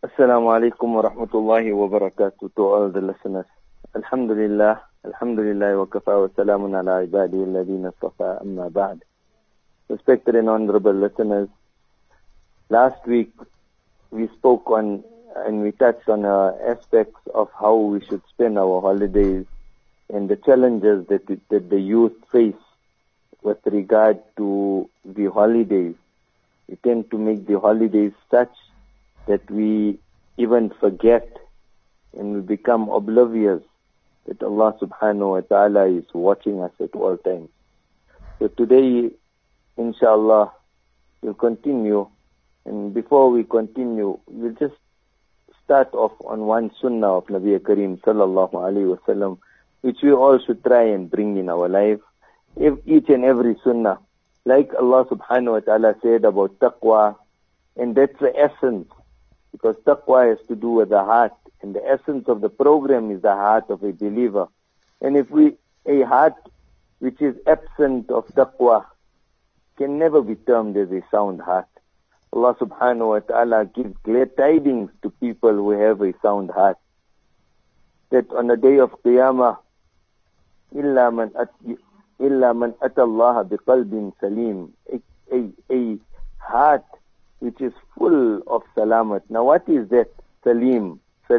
Assalamu alaikum wa rahmatullahi wa barakatuh to all the listeners. Alhamdulillah wa kafa wa salamun ala ibadi alladhina istafa amma ba'd. Respected and honorable listeners, last week we spoke on and we touched on aspects of how we should spend our holidays and the challenges that the youth face with regard to the holidays. We tend to make the holidays such that we even forget and we become oblivious that Allah subhanahu wa ta'ala is watching us at all times. So today, inshallah, we'll continue. And before we continue, we'll just start off on one sunnah of Nabi Kareem sallallahu alayhi wasallam, which we all should try and bring in our life. Each and every sunnah. Like Allah subhanahu wa ta'ala said about taqwa, and that's the essence. Because taqwa has to do with the heart, and the essence of the program is the heart of a believer. And a heart which is absent of taqwa can never be termed as a sound heart. Allah subhanahu wa ta'ala gives glad tidings to people who have a sound heart, that on the day of Qiyamah, illa man atallaha biqalbin salim, a heart which is full of salamat. Now what is that? Salim.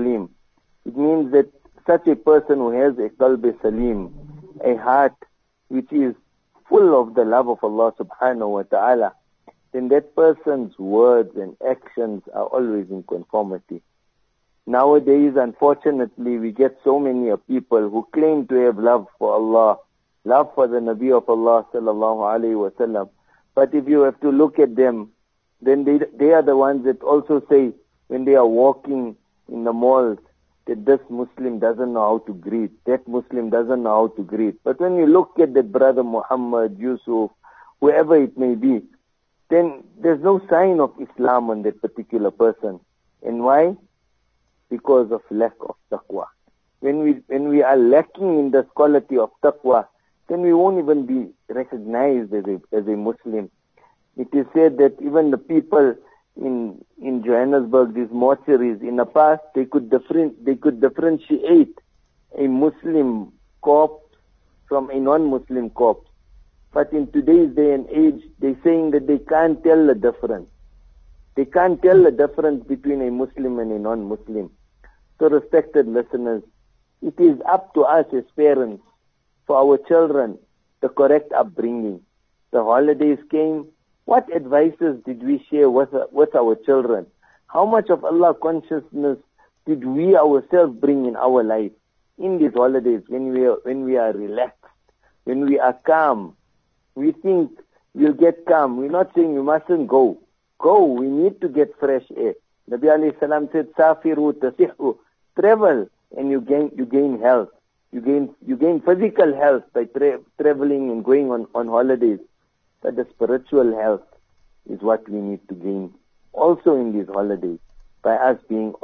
It means that such a person who has a qalb salim, a heart which is full of the love of Allah subhanahu wa ta'ala, then that person's words and actions are always in conformity. Nowadays, unfortunately, we get so many people who claim to have love for Allah, love for the Nabi of Allah sallallahu alayhi wasallam. But if you have to look at them, then they are the ones that also say, when they are walking in the malls, that this Muslim doesn't know how to greet, that Muslim doesn't know how to greet. But when you look at that brother Muhammad, Yusuf, whoever it may be, then there's no sign of Islam on that particular person. And why? Because of lack of taqwa. When we are lacking in this quality of taqwa, then we won't even be recognized as a Muslim. It is said that even the people in Johannesburg, these mortuaries, in the past, they could differentiate a Muslim corpse from a non-Muslim corpse. But in today's day and age, they're saying that they can't tell the difference. They can't tell the difference between a Muslim and a non-Muslim. So respected listeners, it is up to us as parents, for our children, the correct upbringing. The holidays came. What advices did we share with our children? How much of Allah consciousness did we ourselves bring in our life in these holidays when we are relaxed, when we are calm? We think we'll get calm. We're not saying we mustn't go. Go. We need to get fresh air. Nabi alayhi salam said, "Safiru tasihu." Travel and you gain health. You gain physical health by traveling and going on holidays. But the spiritual health is what we need to gain also in these holidays by us being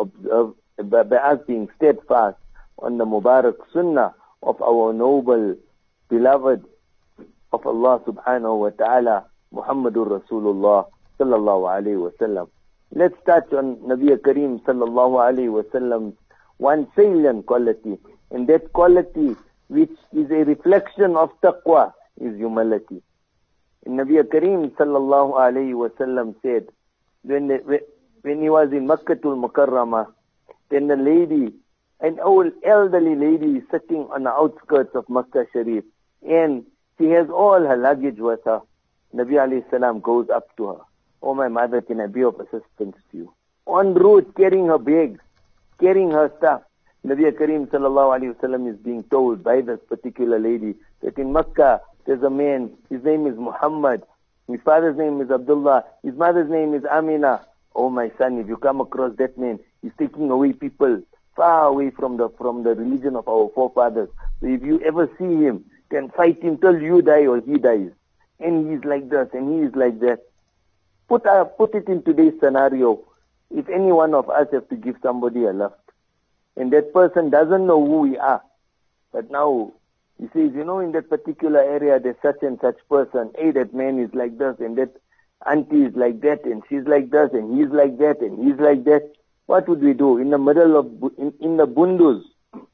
steadfast on the Mubarak Sunnah of our noble beloved of Allah subhanahu wa ta'ala, Muhammadur Rasulullah sallallahu alayhi wa sallam. Let's touch on Nabi Kareem sallallahu alayhi wa sallam's one salient quality, and that quality which is a reflection of taqwa is humility. And Nabi Kareem sallallahu alayhi wa sallam said, when he was in Makkatul Mukarramah, then the lady, an old elderly lady, is sitting on the outskirts of Makkah Sharif, and she has all her luggage with her. Nabi alayhi salam goes up to her. "Oh my mother, can I be of assistance to you?" En route, carrying her bags, carrying her stuff. Nabi Kareem sallallahu alayhi wa sallam is being told by this particular lady that in Makkah there's a man, his name is Muhammad, his father's name is Abdullah, his mother's name is Amina. "Oh my son, if you come across that man, he's taking away people far away from the religion of our forefathers. So if you ever see him, then fight him till you die or he dies. And he's like this and he is like that." Put it in today's scenario. If any one of us have to give somebody a lift, and that person doesn't know who we are, but now he says, in that particular area there's such and such person, hey, that man is like this, and that auntie is like that, and she's like this, and he's like that, and he's like that. what would we do? In the middle of, in the bundus,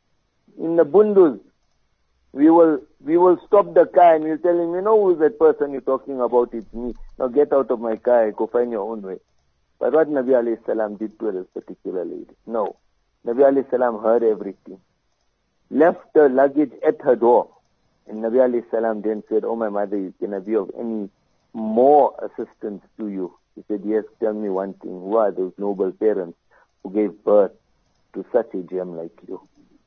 we will stop the car and we'll tell him, you know who's that person you're talking about? It's me. Now get out of my car, go find your own way. But what Nabi alayhi salam did to this particular lady? No. Nabi alayhi salam heard everything. Left the luggage at her door. And Nabi alayhi salam then said, oh my mother, can I be of any more assistance to you? He said, yes, tell me one thing. Who are those noble parents who gave birth to such a gem like you?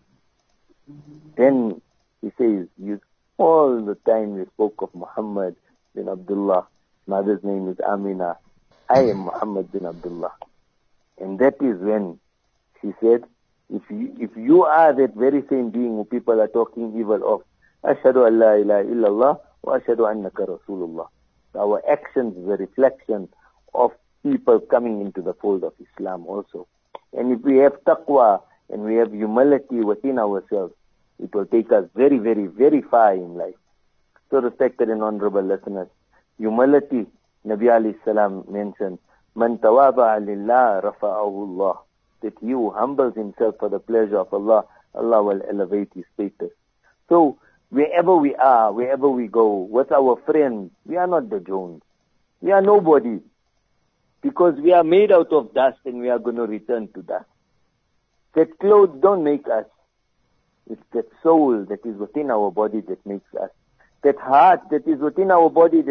Then he says, all the time you spoke of Muhammad bin Abdullah. Mother's name is Amina. I am Muhammad bin Abdullah. And that is when she said, if you are that very same being who people are talking evil of, Ashhadu an la ilaha illallah wa ashhadu annaka Rasulullah. Our actions is a reflection of people coming into the fold of Islam also. And if we have taqwa and we have humility within ourselves, it will take us very, very, very far in life. So respected and honorable listeners, humility, Nabi alayhi salam mentioned, Man tawada'a lillah rafa'ahu Allah. That he who humbles himself for the pleasure of Allah, Allah will elevate his status. So wherever we are, wherever we go, with our friends, we are not the Jones. We are nobody. Because we are made out of dust and we are going to return to dust. That clothes don't make us. It's that soul that is within our body that makes us. That heart that is within our body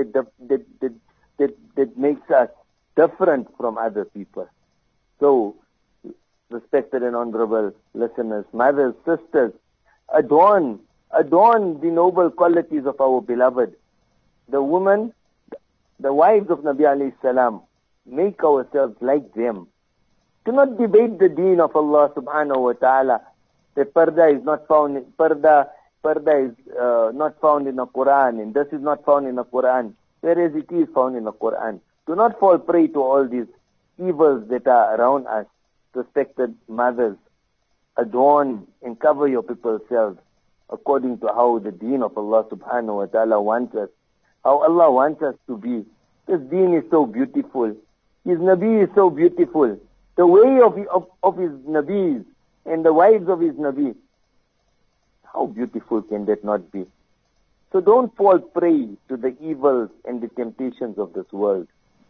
that makes us different from other people. So, respected and honorable listeners, mothers, sisters, adorn the noble qualities of our beloved. The women, the wives of Nabi alayhi salam, make ourselves like them. Do not debate the deen of Allah subhanahu wa ta'ala. That parda is not found in, parda is not found in the Quran, and this is not found in the Quran, whereas it is found in the Quran. Do not fall prey to all these evils that are around us. Respected mothers, adorn and cover your people's selves according to how the deen of Allah subhanahu wa ta'ala wants us, how Allah wants us to be. This deen is so beautiful. His Nabi is so beautiful. The way of his Nabis and the wives of his Nabi, how beautiful can that not be? So don't fall prey to the evils and the temptations of this world.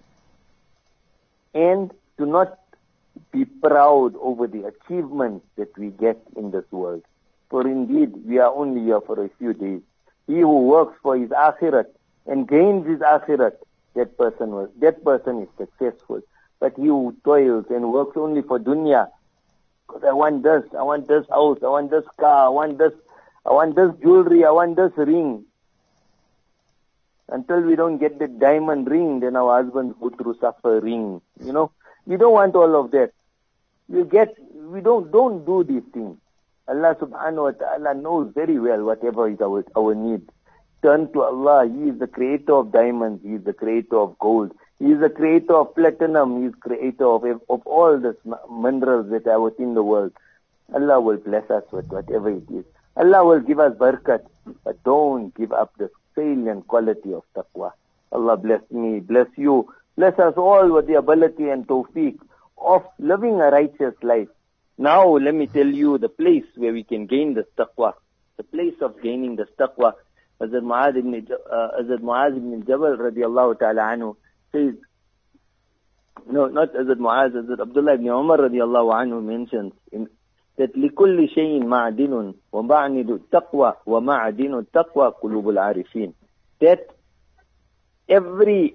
And do not be proud over the achievements that we get in this world. For indeed, we are only here for a few days. He who works for his akhirat and gains his akhirat, that person is successful. But he who toils and works only for dunya, because I want this house, I want this car, I want this jewelry, I want this ring. Until we don't get the diamond ring, then our husbands go through suffering. You know, we don't want all of that. We don't do these things. Allah subhanahu wa ta'ala knows very well whatever is our need. Turn to Allah. He is the creator of diamonds. He is the creator of gold. He is the creator of platinum. He is creator of all the minerals that are within the world. Allah will bless us with whatever it is. Allah will give us barakat, but don't give up the salient quality of taqwa. Allah bless me, bless you, bless us all with the ability and tawfiq of living a righteous life. Now let me tell you the place where we can gain this taqwa. The place of gaining this taqwa. Hazrat Muaz ibn Jabal radiallahu ta'ala anhu says, no, not Hazrat Muaz, Hazrat Abdullah ibn Umar radiallahu anhu mentions that لِكُلِّ شَيْءٍ مَعْدِنٌ وَمَعْنِدُ التَّقْوَى وَمَعْدِنُ التَّقْوَى قُلُوبُ الْعَارِفِينَ. That every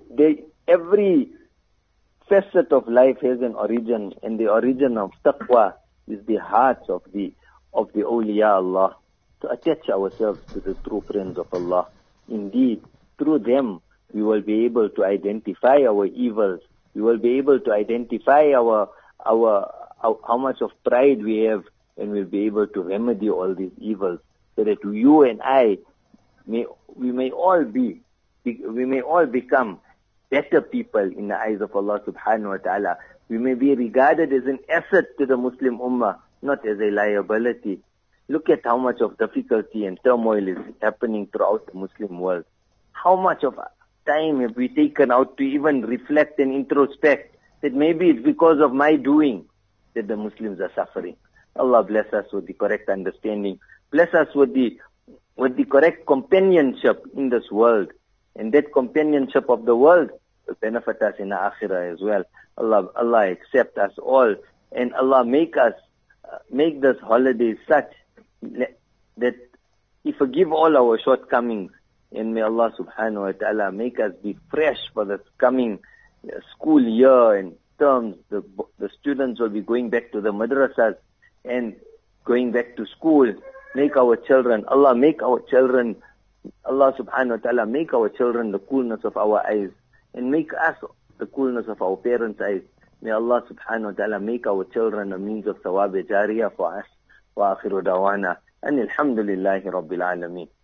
facet of life has an origin, and the origin of taqwa is the hearts of the awliya Allah. To attach ourselves to the true friends of Allah. Indeed, through them we will be able to identify our evils. We will be able to identify how much of pride we have, and we'll be able to remedy all these evils, so that you and I we may all become better people in the eyes of Allah subhanahu wa ta'ala. We may be regarded as an asset to the Muslim ummah, not as a liability. Look at how much of difficulty and turmoil is happening throughout the Muslim world. How much of time have we taken out to even reflect and introspect that maybe it's because of my doing. that the Muslims are suffering. Allah bless us with the correct understanding. Bless us with the correct companionship in this world. And that companionship of the world will benefit us in the akhirah as well. Allah accept us all. And Allah make this holiday such that He forgive all our shortcomings. And may Allah subhanahu wa ta'ala make us be fresh for this coming school year and terms. The students will be going back to the madrasas and going back to school. Make our children, Allah subhanahu wa ta'ala make our children the coolness of our eyes, and make us the coolness of our parents' eyes. May Allah subhanahu wa ta'ala make our children a means of thawab jariyah for us. Wa akhiru dawana. And alhamdulillahi rabbil alameen.